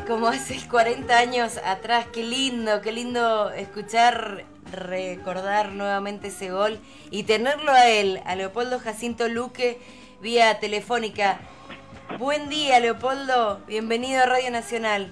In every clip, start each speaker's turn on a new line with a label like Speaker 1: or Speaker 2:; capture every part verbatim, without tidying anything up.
Speaker 1: como hace cuarenta años atrás. Qué lindo, qué lindo escuchar, recordar nuevamente ese gol y tenerlo a él, a Leopoldo Jacinto Luque, vía telefónica. Buen día, Leopoldo, bienvenido a Radio Nacional.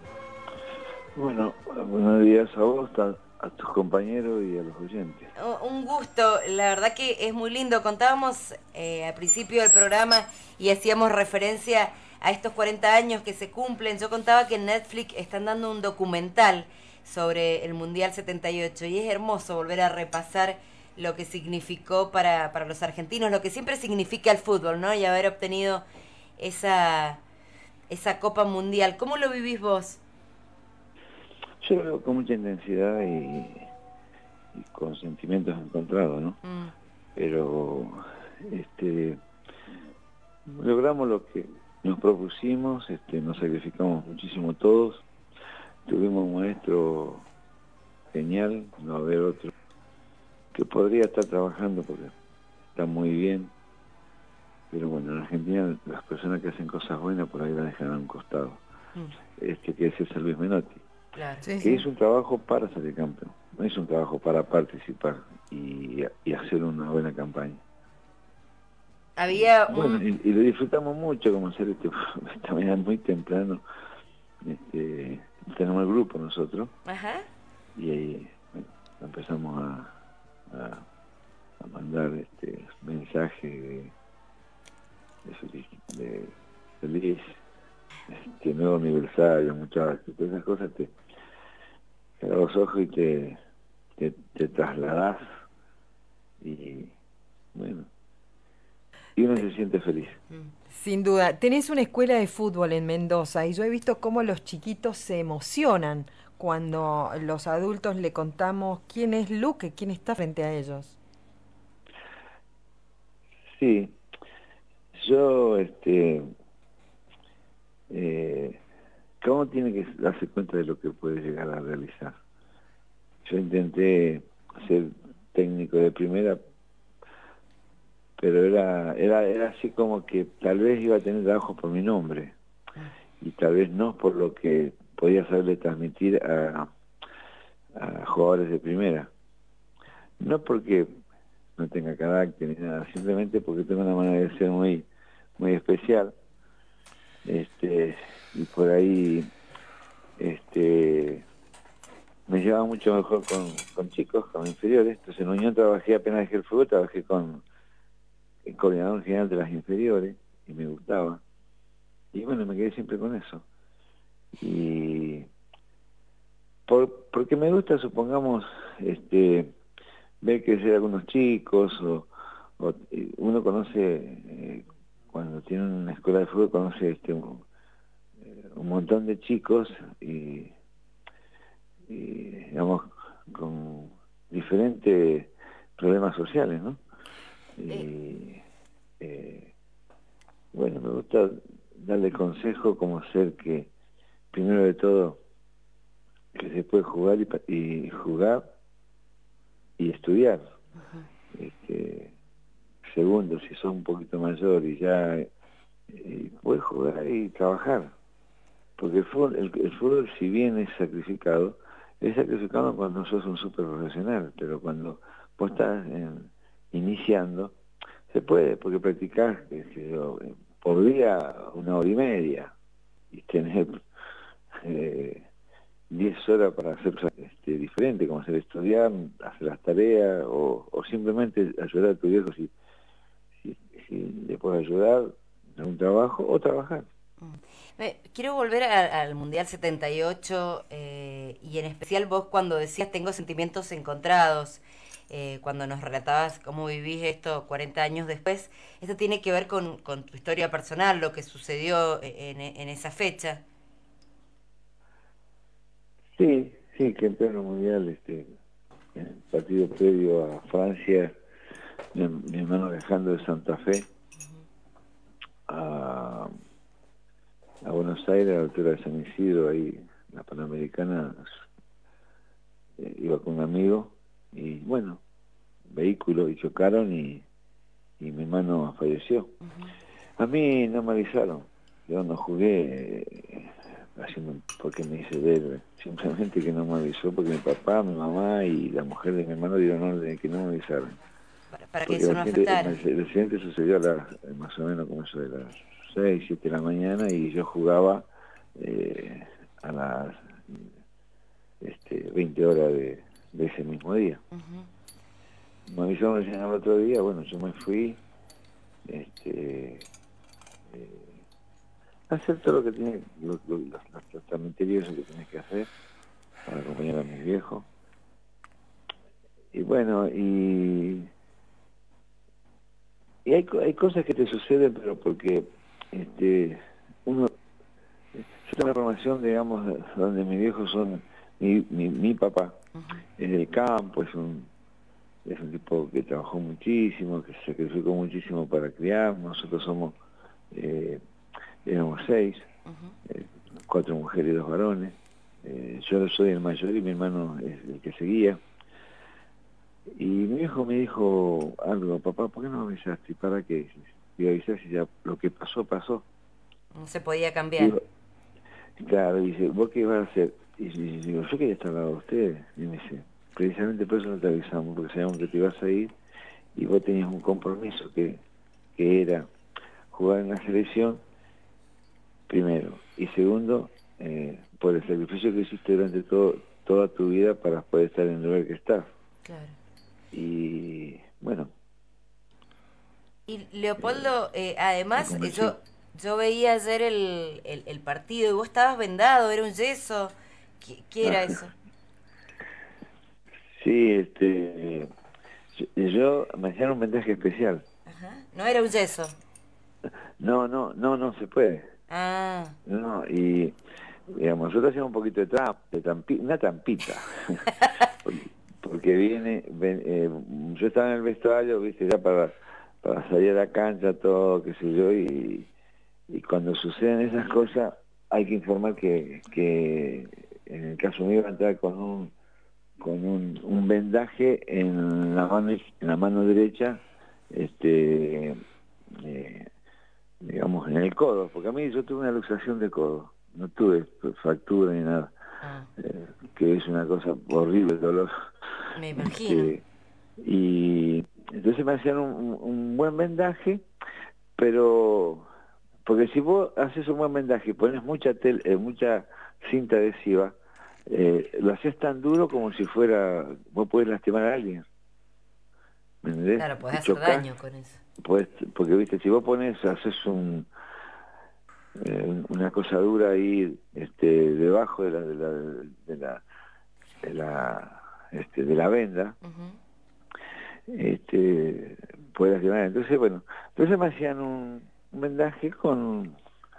Speaker 2: Bueno, buenos días a vos, a, a tus compañeros y a los oyentes.
Speaker 1: Un gusto, la verdad que es muy lindo. Contábamos eh, al principio del programa y hacíamos referencia a estos cuarenta años que se cumplen. Yo contaba que en Netflix están dando un documental sobre el Mundial setenta y ocho y es hermoso volver a repasar lo que significó para, para los argentinos, lo que siempre significa el fútbol, ¿no? Y haber obtenido esa, esa Copa Mundial. ¿Cómo lo vivís vos?
Speaker 2: Yo lo veo con mucha intensidad y, y con sentimientos encontrados, ¿no?
Speaker 1: Mm.
Speaker 2: Pero este, logramos lo que nos propusimos, este, nos sacrificamos muchísimo todos, tuvimos un maestro genial, no va a haber otro, que podría estar trabajando porque está muy bien, pero bueno, en Argentina las personas que hacen cosas buenas por ahí la dejan a un costado,
Speaker 1: Mm.
Speaker 2: este, que es César Luis Menotti.
Speaker 1: Claro.
Speaker 2: Que
Speaker 1: Sí,
Speaker 2: hizo un trabajo para salir campeón, no hizo un trabajo para participar y, y hacer una buena campaña.
Speaker 1: Había
Speaker 2: Bueno,
Speaker 1: un...
Speaker 2: y, y lo disfrutamos mucho, como hacer este, esta mañana muy temprano, este, tenemos el grupo nosotros.
Speaker 1: Ajá.
Speaker 2: Y ahí bueno, empezamos a, a, a mandar este mensajes de, de feliz, de feliz este nuevo aniversario, muchachos, todas esas cosas te cerrás los ojos y te, te, te trasladás y bueno, y uno se siente feliz.
Speaker 3: Sin duda. Tenés una escuela de fútbol en Mendoza y yo he visto cómo los chiquitos se emocionan cuando los adultos le contamos quién es Luque, quién está frente a ellos.
Speaker 2: Sí, yo, este, eh, ¿cómo tiene que darse cuenta de lo que puede llegar a realizar? Yo intenté ser técnico de primera, pero era, era, era así como que tal vez iba a tener trabajo por mi nombre y tal vez no por lo que podía saberle transmitir a, a jugadores de primera. No porque no tenga carácter ni nada, simplemente porque tengo una manera de ser muy, muy especial, este, y por ahí, este, me llevaba mucho mejor con, con chicos, con inferiores. Entonces en Unión trabajé, apenas dejé el fútbol, trabajé con el coordinador general de las inferiores y me gustaba. Y bueno, me quedé siempre con eso. Y por, porque me gusta, supongamos, este, ver crecer a algunos chicos, o, o uno conoce, eh, cuando tiene una escuela de fútbol, conoce este, un, un montón de chicos y, y digamos, con diferentes problemas sociales, ¿no? Y eh, bueno, me gusta darle consejo como ser que, primero de todo, que se puede jugar y, y jugar y estudiar. Uh-huh. Este, segundo, si sos un poquito mayor y ya eh, puedes jugar y trabajar. Porque el fútbol, el, el fútbol, si bien es sacrificado, es sacrificado cuando sos un súper profesional, pero cuando vos estás en, iniciando, se puede, porque practicar eh, por día una hora y media y tener eh, diez horas para hacer este, diferente, como hacer estudiar, hacer las tareas o, o simplemente ayudar a tu viejo si, si, si le puedes ayudar en un trabajo o trabajar.
Speaker 1: Eh, quiero volver a, al Mundial setenta y ocho eh, y en especial vos cuando decías tengo sentimientos encontrados, eh, cuando nos relatabas cómo vivís esto cuarenta años después. Esto tiene que ver con, con tu historia personal, lo que sucedió en, en esa fecha.
Speaker 2: Sí, sí, que en pleno mundial, este, en el partido previo a Francia, mi, mi hermano viajando de Santa Fe a, a Buenos Aires, a la altura de San Isidro, ahí la Panamericana, eh, iba con un amigo y bueno, vehículo y chocaron y, y mi hermano falleció. Uh-huh. A mí no me avisaron, yo no jugué eh, haciendo porque me hice ver, simplemente que no me avisó, porque mi papá, mi mamá y la mujer de mi hermano dieron orden de que no me avisaran.
Speaker 1: Para, para que
Speaker 2: Porque
Speaker 1: eso
Speaker 2: el
Speaker 1: no
Speaker 2: accidente,
Speaker 1: afectara.
Speaker 2: el accidente sucedió a las, más o menos como eso de las seis, siete de la mañana, y yo jugaba eh, a las este, veinte horas de, de ese mismo día.
Speaker 1: Uh-huh.
Speaker 2: Me avisaron recién al otro día, bueno, yo me fui este, eh, a hacer todo lo que tiene, lo, lo, los, los tratamientos que tenés que hacer para acompañar a mis viejos. Y bueno, y, y hay, hay cosas que te suceden, pero porque este, uno, yo tengo una formación, digamos, donde mis viejos son, mi, mi, mi papá
Speaker 1: Uh-huh.
Speaker 2: es del campo, es un, es un tipo que trabajó muchísimo, que se sacrificó muchísimo para criar. Nosotros somos, eh, éramos seis,
Speaker 1: Uh-huh.
Speaker 2: eh, cuatro mujeres y dos varones. Eh, yo soy el mayor y mi hermano es el que seguía. Y mi hijo me dijo algo: papá, ¿por qué no avisaste? ¿Y para qué? Y avisar si ya lo que pasó, pasó.
Speaker 1: No se podía cambiar.
Speaker 2: Digo, claro, dice, ¿vos qué ibas a hacer? Y digo, yo quería estar al lado de ustedes. Y me dice, precisamente por eso no te avisamos, porque sabíamos que te ibas a ir y vos tenías un compromiso que, que era jugar en la selección, primero, y segundo, eh, por el sacrificio que hiciste durante todo, toda tu vida para poder estar en el lugar que estás.
Speaker 1: Claro.
Speaker 2: Y bueno.
Speaker 1: Y Leopoldo, eh, además, eh, yo, yo veía ayer el, el, el partido y vos estabas vendado, era un yeso. ¿Qué, qué era eso?
Speaker 2: Sí, este, yo, yo me hacían un vendaje especial.
Speaker 1: Ajá. No era un yeso.
Speaker 2: No, no, no, no se puede.
Speaker 1: Ah.
Speaker 2: No, y digamos, nosotros hacíamos un poquito de trampa, de trampi, una trampita. porque, porque viene, ven, eh, yo estaba en el vestuario, viste, ya para, para salir a la cancha, todo, qué sé yo, y, y cuando suceden esas cosas, hay que informar que, que en el caso mío iba a entrar con un con un, un vendaje en la mano en la mano derecha, este eh, digamos en el codo, porque a mí yo tuve una luxación de codo, no tuve fractura ni nada,
Speaker 1: Ah.
Speaker 2: eh, que es una cosa horrible el dolor.
Speaker 1: Me imagino.
Speaker 2: Este, y entonces me hacían un, un buen vendaje, pero porque si vos haces un buen vendaje y pones mucha tel, eh, mucha cinta adhesiva, eh, lo haces tan duro como si fuera, vos podés lastimar a alguien, ¿me entendés?
Speaker 1: Claro, podés
Speaker 2: Te
Speaker 1: hacer
Speaker 2: chocás,
Speaker 1: daño con eso.
Speaker 2: podés, porque viste, si vos pones, haces un eh, una cosa dura ahí, este, debajo de la de la de la de la, este, de la venda,
Speaker 1: Uh-huh.
Speaker 2: este, puede lastimar. Entonces, bueno, entonces me hacían un, un vendaje con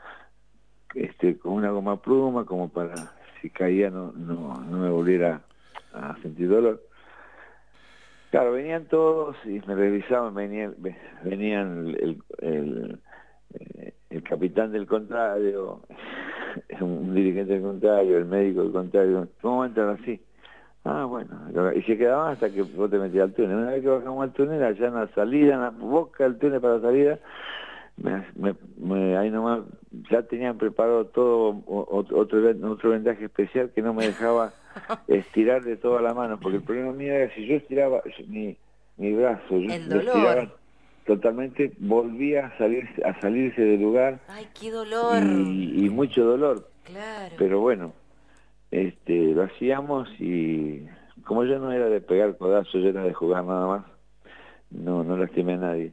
Speaker 2: este con una goma pluma, como para si caía no no no me volviera a sentir dolor. Claro, venían todos y me revisaban, venían venían el, el, el, el capitán del contrario, un dirigente del contrario, el médico del contrario. ¿Cómo va a entrar así? Ah, bueno, y se quedaban hasta que vos te metías al túnel. Una vez que bajamos al túnel, allá en la salida, en la boca del túnel para la salida, me, me, me, ahí nomás ya tenían preparado todo otro, otro vendaje especial que no me dejaba estirar de toda la mano, porque el problema mío era si yo estiraba mi, mi brazo, yo
Speaker 1: El
Speaker 2: lo estiraba
Speaker 1: dolor.
Speaker 2: totalmente, volvía a salir a salirse del lugar
Speaker 1: Ay, qué dolor.
Speaker 2: y, y mucho dolor.
Speaker 1: Claro.
Speaker 2: Pero bueno, este, lo hacíamos y como yo no era de pegar codazos, yo era de jugar nada más, no, no lastimé a nadie.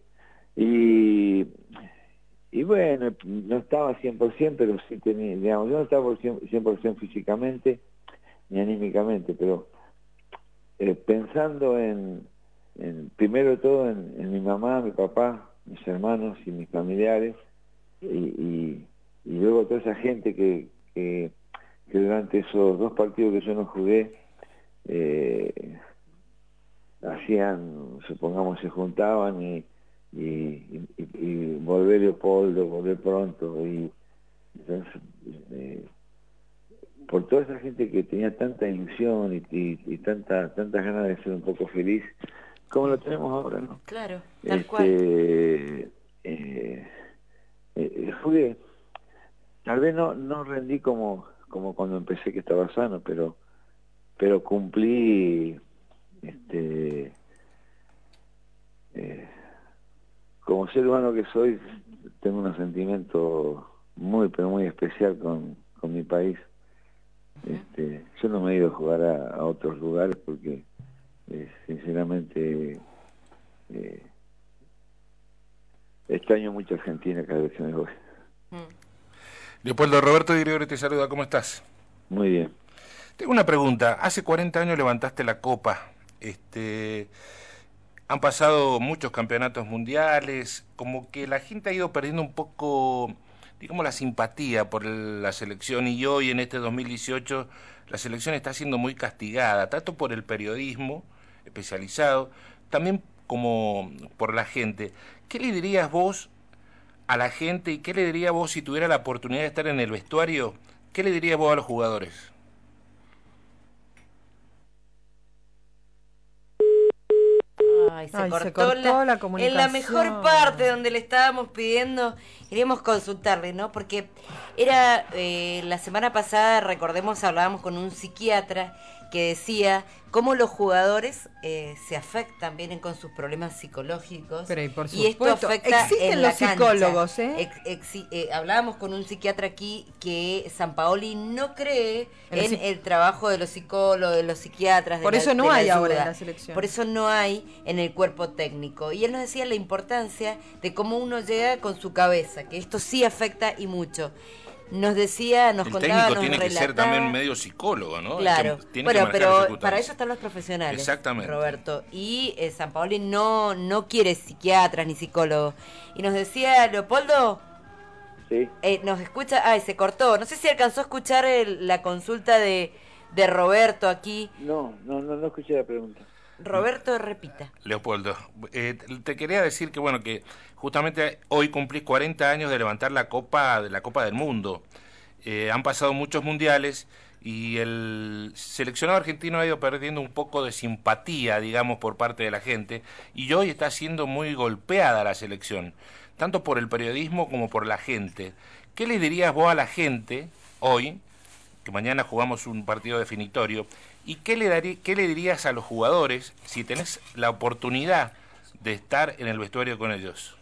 Speaker 2: Y Y bueno, no estaba cien por ciento, pero sí tenía, digamos, yo no estaba cien por ciento físicamente ni anímicamente, pero eh, pensando en, en, primero de todo, en, en mi mamá, mi papá, mis hermanos y mis familiares, y, y, y luego toda esa gente que, que, que durante esos dos partidos que yo no jugué, eh, hacían, supongamos, se juntaban y y, y, y volver Leopoldo, volver pronto, y entonces, eh, por toda esa gente que tenía tanta ilusión y, y, y tanta, tantas ganas de ser un poco feliz, como lo tenemos ahora, ¿no?
Speaker 1: Claro, tal
Speaker 2: Este,
Speaker 1: cual.
Speaker 2: eh, eh, jugué, tal vez no, no rendí como, como cuando empecé que estaba sano, pero pero cumplí, este eh, como ser humano que soy, tengo un sentimiento muy, pero muy especial con, con mi país. Este, yo no me he ido a jugar a, a otros lugares porque, eh, sinceramente, eh, extraño mucho a Argentina cada vez que me voy.
Speaker 4: Leopoldo, Roberto Di Gregorio te saluda, ¿cómo estás?
Speaker 2: Muy bien.
Speaker 4: Tengo una pregunta. Hace cuarenta años levantaste la copa. Este, han pasado muchos campeonatos mundiales, como que la gente ha ido perdiendo un poco, digamos, la simpatía por el- la selección, y hoy en este dos mil dieciocho la selección está siendo muy castigada, tanto por el periodismo especializado, también como por la gente. ¿Qué le dirías vos a la gente y qué le dirías vos si tuviera la oportunidad de estar en el vestuario? ¿Qué le dirías vos a los jugadores?
Speaker 1: Ay, se
Speaker 3: Ay, se
Speaker 1: cortó,
Speaker 3: cortó
Speaker 1: la,
Speaker 3: la
Speaker 1: en la mejor parte
Speaker 3: comunicación.
Speaker 1: donde le estábamos pidiendo, queríamos consultarle, ¿no? Porque era eh, la semana pasada, recordemos, hablábamos con un psiquiatra que decía cómo los jugadores eh, se afectan, vienen con sus problemas psicológicos,
Speaker 3: Pero y por
Speaker 1: y esto
Speaker 3: supuesto,
Speaker 1: afecta
Speaker 3: existen
Speaker 1: en la
Speaker 3: los
Speaker 1: cancha.
Speaker 3: psicólogos, ¿eh?
Speaker 1: Ex, ex, eh, hablábamos con un psiquiatra aquí que Sampaoli no cree
Speaker 3: En el
Speaker 1: en
Speaker 3: psic-
Speaker 1: el trabajo de los psicólogos, de los psiquiatras, de
Speaker 3: Por
Speaker 1: la,
Speaker 3: eso no
Speaker 1: de la
Speaker 3: hay ahora en
Speaker 1: ayuda.
Speaker 3: la selección.
Speaker 1: Por eso no hay en el cuerpo técnico. Y él nos decía la importancia de cómo uno llega con su cabeza, que esto sí afecta y mucho. Nos decía, nos
Speaker 4: El
Speaker 1: contaba,
Speaker 4: técnico
Speaker 1: nos
Speaker 4: tiene que ser también
Speaker 1: relataba.
Speaker 4: medio psicólogo, ¿no? Hay
Speaker 1: Claro,
Speaker 4: que, tiene que
Speaker 1: bueno,
Speaker 4: manejar
Speaker 1: pero para
Speaker 4: circunstancias.
Speaker 1: eso están los profesionales,
Speaker 4: Exactamente.
Speaker 1: Roberto. Y eh, Sampaoli no, no quiere psiquiatras ni psicólogos. Y nos decía, Leopoldo,
Speaker 2: Sí.
Speaker 1: eh, nos escucha, ay, se cortó. No sé si alcanzó a escuchar el- la consulta de, de Roberto aquí.
Speaker 2: No, no, no, no escuché la pregunta.
Speaker 1: Roberto, repita.
Speaker 4: Leopoldo, eh, te quería decir que bueno, que justamente hoy cumplís cuarenta años de levantar la copa de la Copa del Mundo. Eh, han pasado muchos mundiales y el seleccionado argentino ha ido perdiendo un poco de simpatía, digamos, por parte de la gente, y hoy está siendo muy golpeada la selección, tanto por el periodismo como por la gente. ¿Qué le dirías vos a la gente hoy, que mañana jugamos un partido definitorio, y qué le, darí, qué le dirías a los jugadores si tenés la oportunidad de estar en el vestuario con ellos?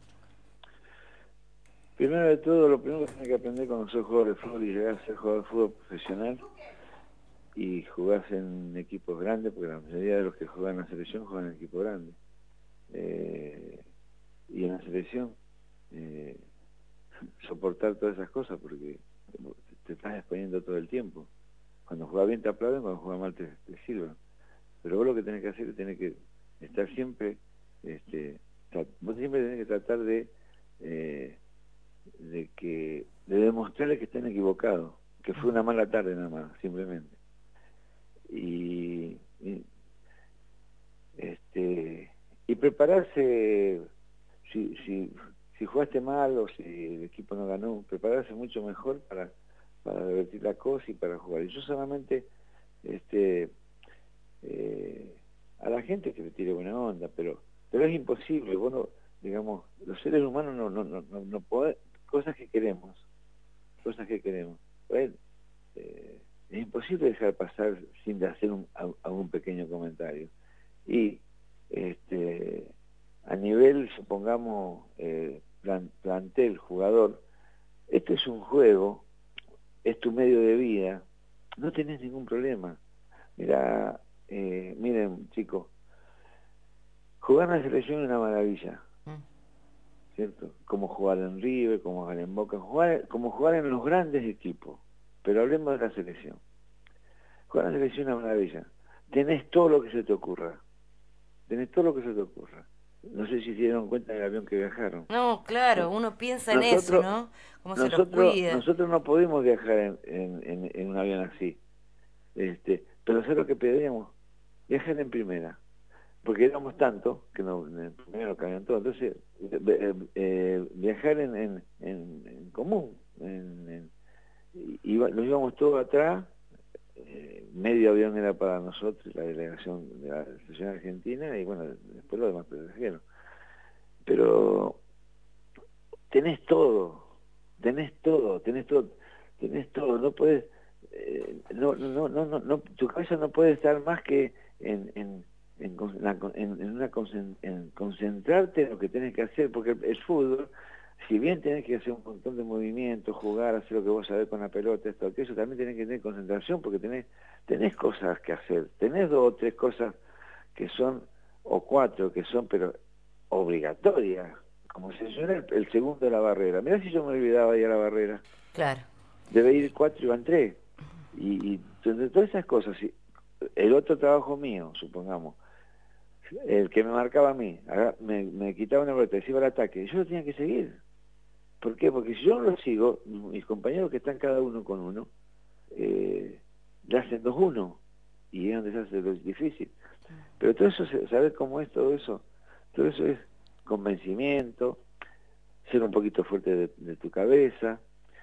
Speaker 2: Primero de todo, lo primero que tienes que aprender cuando sos jugador de fútbol y llegar a ser jugador de fútbol profesional y jugás en equipos grandes, porque la mayoría de los que juegan en la selección juegan en equipos grandes. Eh, y en la selección, eh, soportar todas esas cosas, porque te estás exponiendo todo el tiempo. Cuando juega bien te aplauden, cuando juega mal te, te sirven. Pero vos lo que tenés que hacer es tenés que estar siempre, este, vos siempre tenés que tratar de, eh, de que, de demostrarles que están equivocados, que fue una mala tarde nada más, simplemente. Y, y este, y prepararse, si, si, si jugaste mal o si el equipo no ganó, prepararse mucho mejor para, para revertir la cosa y para jugar. Y yo solamente, este, eh, a la gente que le tire buena onda, pero pero es imposible. Bueno, digamos, los seres humanos no no no no, no podemos, cosas que queremos, cosas que queremos. Bueno, eh, es imposible dejar pasar sin de hacer un, algún pequeño comentario. Y este, a nivel, supongamos, eh, plan, plantel, jugador, esto es un juego, es tu medio de vida, no tenés ningún problema. Mira, eh, miren, chicos, jugar en la selección es una maravilla, ¿cierto? Como jugar en River, como jugar en Boca, jugar, como jugar en los grandes equipos. Pero hablemos de la selección. Jugar en la selección es una maravilla. Tenés todo lo que se te ocurra. Tenés todo lo que se te ocurra. No sé si se dieron cuenta del avión que viajaron.
Speaker 1: No, claro, uno piensa
Speaker 2: nosotros,
Speaker 1: en eso, ¿no? Cómo se los
Speaker 2: nosotros,
Speaker 1: cuida.
Speaker 2: nosotros no pudimos viajar en, en, en, en un avión así. Este, pero ¿sabes lo que pedíamos? Viajar en primera. Porque éramos tantos que no, en el primero cabían todos. Entonces, eh, eh, viajar en, en, en, en común. En, en, iba, nos íbamos todos atrás. Eh, medio avión era para nosotros, la delegación de la selección argentina, y bueno, después los demás pasajeros. Pero tenés todo, tenés todo, tenés todo, tenés todo, no podés, eh, no, no, no, no, no, tu cabeza no puede estar más que en, en, en, en, en una en concentrarte en lo que tenés que hacer, porque el, el fútbol, si bien tenés que hacer un montón de movimientos, jugar, hacer lo que vos sabés con la pelota, esto, aquello, también tenés que tener concentración, porque tenés, tenés cosas que hacer, tenés dos o tres cosas que son, o cuatro que son, pero obligatorias, como si yo era el, el segundo de la barrera. Mirá si yo me olvidaba ir a la barrera.
Speaker 1: Claro.
Speaker 2: Debe ir cuatro y van tres. Y, y entre todas esas cosas, el otro trabajo mío, supongamos, el que me marcaba a mí, me, me quitaba una pelota y se iba al ataque, yo lo tenía que seguir. ¿Por qué? Porque si yo no lo sigo, mis compañeros que están cada uno con uno, eh, le hacen dos uno, y es donde se hace lo difícil. Pero todo eso, ¿sabes cómo es todo eso? Todo eso es convencimiento, ser un poquito fuerte de, de tu cabeza,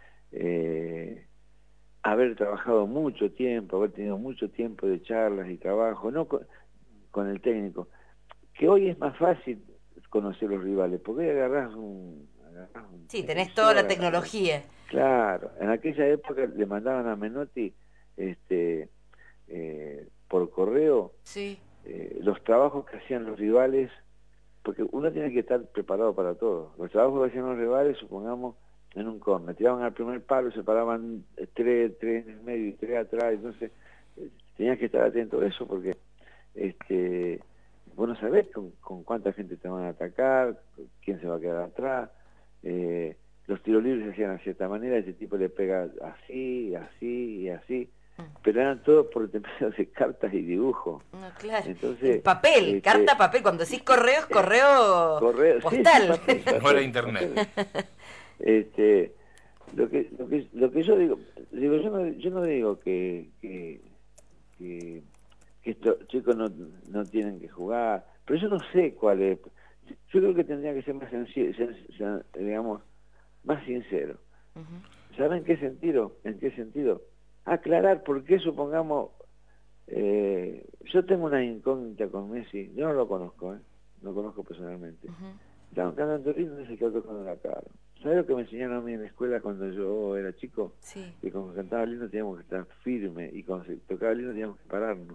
Speaker 2: eh, haber trabajado mucho tiempo, haber tenido mucho tiempo de charlas y trabajo, no con, con el técnico, que hoy es más fácil conocer los rivales, porque hoy agarrás un... Agarrás un
Speaker 1: sí, tenés toda la tecnología.
Speaker 2: Agarrás, claro, en aquella época le mandaban a Menotti este, eh, por correo
Speaker 1: sí.
Speaker 2: eh, los trabajos que hacían los rivales, porque uno tiene que estar preparado para todo. Los trabajos que hacían los rivales, supongamos, en un córner, tiraban al primer palo, se paraban tres, tres en el medio y tres atrás, entonces eh, tenías que estar atento a eso, porque este vos no sabés con, con cuánta gente te van a atacar, quién se va a quedar atrás, eh, los tiros libres se hacían de cierta manera, ese tipo le pega así, así y así, pero eran todos por el medio de cartas y dibujos.
Speaker 1: No, claro.
Speaker 2: Entonces,
Speaker 1: el papel,
Speaker 2: este,
Speaker 1: carta, papel, cuando decís correo, es correo,
Speaker 2: correo
Speaker 1: postal.
Speaker 2: Sí, sí, papel, papel,
Speaker 4: no era internet.
Speaker 2: Papel. Este, lo que, lo que, lo que yo digo, digo yo no, yo no digo que, que, que, que estos chicos no, no tienen que jugar, pero yo no sé cuál es. Yo creo que tendría que ser más sencillo, digamos, más sincero. Uh-huh. ¿Saben en qué sentido? ¿En qué sentido? Aclarar por qué, supongamos, eh, yo tengo una incógnita con Messi, yo no lo conozco, ¿eh? No lo conozco personalmente. Uh-huh. Estaba cantando Torino, no sé qué tocando la cara. ¿Sabes lo que me enseñaron a mí en la escuela cuando yo era chico?
Speaker 1: Sí.
Speaker 2: Que cuando cantaba lindo teníamos que estar firmes y cuando se tocaba lindo teníamos que pararnos.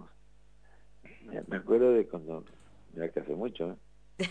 Speaker 2: Me acuerdo de cuando, ya que hace mucho, ¿eh?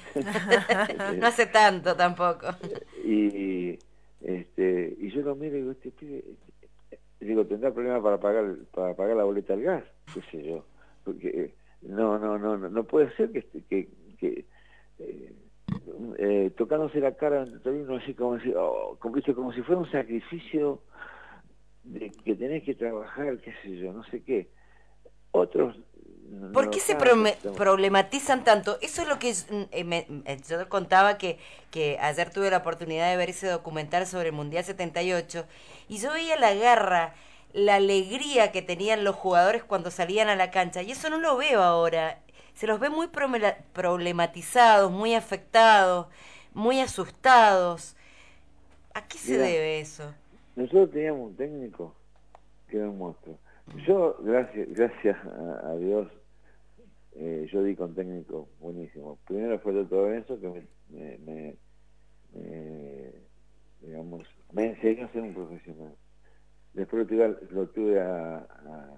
Speaker 1: No hace tanto tampoco.
Speaker 2: Y este y yo lo miro y digo, este pibe, digo, tendrá problemas para pagar para pagar la boleta del gas, qué sé yo, porque no no no no, no puede ser que que, que eh, eh, tocándose la cara en Torino así como si oh, como, como si fuera un sacrificio de que tenés que trabajar, qué sé yo, no sé qué. Otros
Speaker 1: ¿por qué se pro- problematizan tanto? Eso es lo que eh, me, yo contaba que, que ayer tuve la oportunidad de ver ese documental sobre el Mundial setenta y ocho y yo veía la garra, la alegría que tenían los jugadores cuando salían a la cancha y eso no lo veo ahora. Se los ve muy problematizados, muy afectados, muy asustados. ¿A qué se Mira, debe eso?
Speaker 2: Nosotros teníamos un técnico que era un monstruo. Yo, gracias gracias a, a Dios, eh, yo di con técnico buenísimo. Primero fue el doctor Benzo, que me, me, me, me, digamos, me enseñó a ser un profesional. Después lo tuve, lo tuve a, a,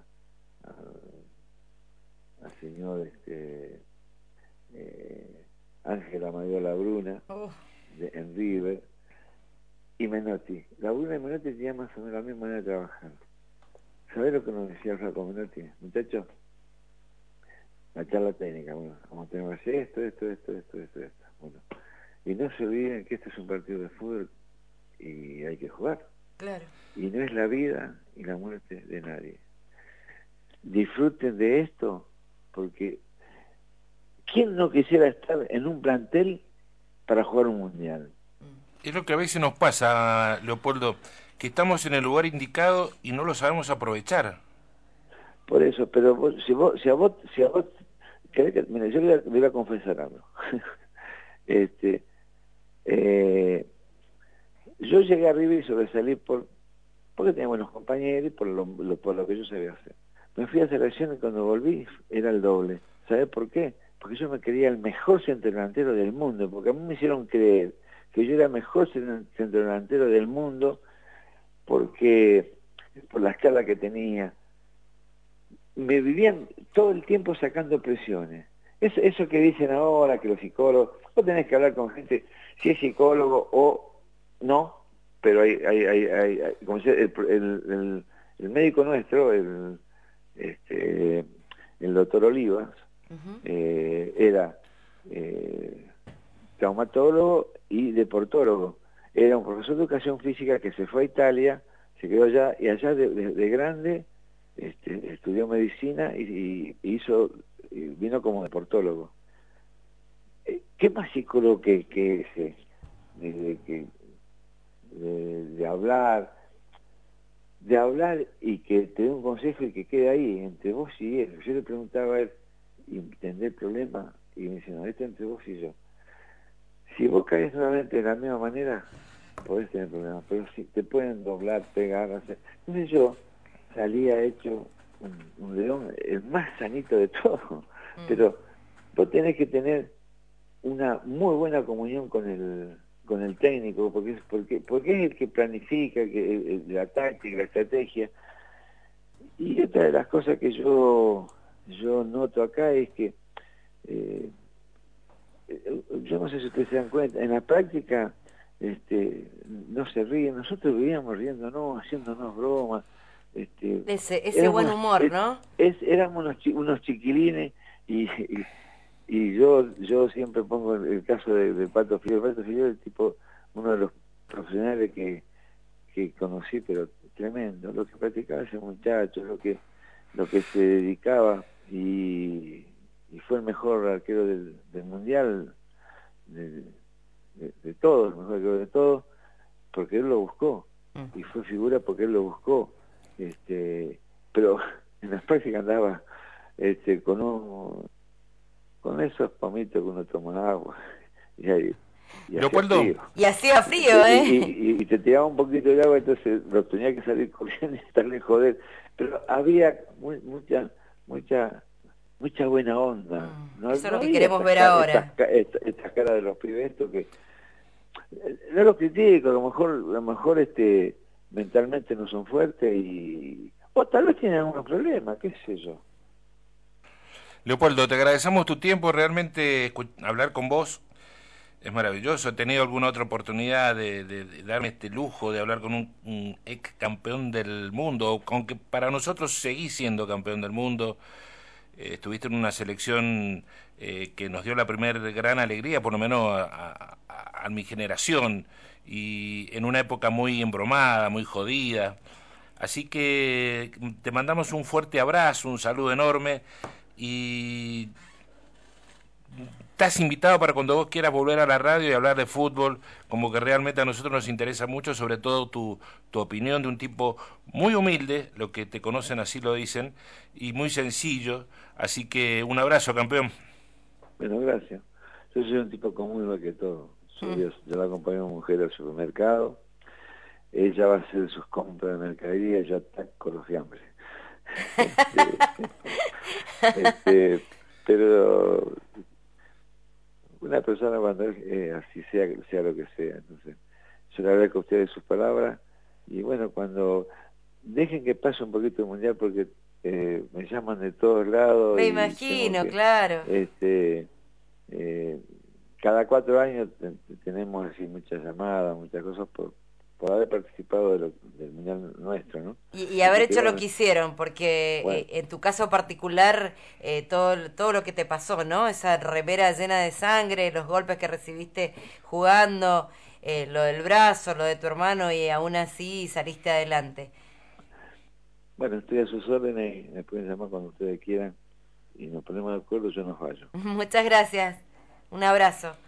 Speaker 2: a, a señor este, eh, Ángela Mayor Labruna, oh. de, en River, y Menotti. Labruna y Menotti tenían más o menos la misma manera de trabajar. ¿Sabés lo que nos decía el Flaco Menotti? Muchachos, la charla técnica, bueno, vamos a tener que hacer esto, esto, esto, esto, esto, esto. Bueno, y no se olviden que este es un partido de fútbol y hay que jugar.
Speaker 1: Claro.
Speaker 2: Y no es la vida y la muerte de nadie. Disfruten de esto, porque ¿quién no quisiera estar en un plantel para jugar un mundial?
Speaker 4: Es lo que a veces nos pasa, Leopoldo, que estamos en el lugar indicado y no lo sabemos aprovechar.
Speaker 2: Por eso, pero vos, si vos, si a vos, si a vos, que, mira, yo le voy, a, le voy a confesar algo. este, eh, yo llegué arriba y sobresalí por, porque tenía buenos compañeros y por lo, lo, por lo que yo sabía hacer. Me fui a selección y cuando volví era el doble. ¿Sabés por qué? Porque yo me creía el mejor centrodelantero del mundo, porque a mí me hicieron creer que yo era el mejor centrodelantero del mundo, porque por las charlas que tenía. Me vivían todo el tiempo sacando presiones. Eso, eso que dicen ahora, que los psicólogos, vos tenés que hablar con gente, si es psicólogo o no, pero hay, hay, hay, hay, hay como decía, el, el, el, el médico nuestro, el, este, el doctor Olivas, uh-huh. eh, era eh, traumatólogo y deportólogo. Era un profesor de educación física que se fue a Italia, se quedó allá, y allá de, de, de grande este, estudió medicina y, y hizo, y vino como deportólogo. ¿Qué más psicólogo que, que ese? De, de, de, de, de hablar, de hablar y que te dé un consejo y que quede ahí, entre vos y él. Yo le preguntaba a él, y entender el problema, y me decía, no, esto entre vos y yo. Si vos caes nuevamente de la misma manera, podés tener problemas, pero si te pueden doblar, pegar, hacer. Entonces yo salía hecho un, un león, el más sanito de todos, mm. pero vos tenés que tener una muy buena comunión con el con el técnico, porque es, porque, porque es el que planifica que, el, la táctica, la estrategia. Y otra de las cosas que yo yo noto acá es que eh, yo no sé si ustedes se dan cuenta, en la práctica este, no se ríen, nosotros vivíamos riéndonos, haciéndonos bromas. Este,
Speaker 1: ese ese buen humor, ¿no?
Speaker 2: Es, es, éramos unos, chi, unos chiquilines y, y, y yo yo siempre pongo el, el caso de, de Pato Figueroa. Pato Figueroa es tipo uno de los profesionales que, que conocí, pero tremendo, lo que practicaba ese muchacho, lo que lo que se dedicaba, y, y fue el mejor arquero del, del mundial, de, de, de todos, el mejor arquero de todos, porque él lo buscó, y fue figura porque él lo buscó. Este, pero en las prácticas andaba este, con un, con esos pomitos que uno toma agua y, ahí, y hacía frío.
Speaker 1: Y hacía frío, ¿eh?
Speaker 2: Y, y, y te tiraba un poquito de agua, entonces lo tenía que salir corriendo y estarle joder. Pero había muy, mucha, mucha, mucha buena onda.
Speaker 1: No, eso es lo que queremos ver cara, ahora.
Speaker 2: Estas esta, esta caras de los pibes, esto que no los critico, a lo mejor, a lo mejor este mentalmente no son fuertes y o tal vez tienen algunos problemas, qué sé yo.
Speaker 4: Leopoldo, te agradecemos tu tiempo, realmente hablar con vos es maravilloso. He tenido alguna otra oportunidad de, de, de darme este lujo de hablar con un, un ex campeón del mundo, aunque para nosotros seguís siendo campeón del mundo. Eh, estuviste en una selección eh, que nos dio la primera gran alegría, por lo menos a, a, a, a mi generación, y en una época muy embromada, muy jodida. Así que te mandamos un fuerte abrazo, un saludo enorme, y estás invitado para cuando vos quieras volver a la radio y hablar de fútbol, como que realmente a nosotros nos interesa mucho, sobre todo tu, tu opinión de un tipo muy humilde, lo que te conocen así lo dicen, y muy sencillo. Así que un abrazo, campeón.
Speaker 2: Bueno, gracias. Yo soy un tipo común igual que todo. Soy, mm. yo, yo la acompaño a una mujer al supermercado, ella va a hacer sus compras de mercadería, yo ataco los fiambres. Este, este, pero una persona cuando es eh, así sea, sea lo que sea, entonces yo le agradezco a ustedes sus palabras, y bueno, cuando dejen que pase un poquito el mundial, porque eh, me llaman de todos lados.
Speaker 1: Me imagino, que, claro.
Speaker 2: Este, eh, cada cuatro años tenemos así muchas llamadas, muchas cosas por por haber participado de lo, del mundial nuestro, ¿no?
Speaker 1: Y, y haber hecho lo que hicieron, porque bueno, eh, en tu caso particular, eh, todo, todo lo que te pasó, ¿no? Esa remera llena de sangre, los golpes que recibiste jugando, eh, lo del brazo, lo de tu hermano, y aún así saliste adelante.
Speaker 2: Bueno, estoy a sus órdenes, me pueden llamar cuando ustedes quieran, y nos ponemos de acuerdo, yo no fallo.
Speaker 1: Muchas gracias, un abrazo.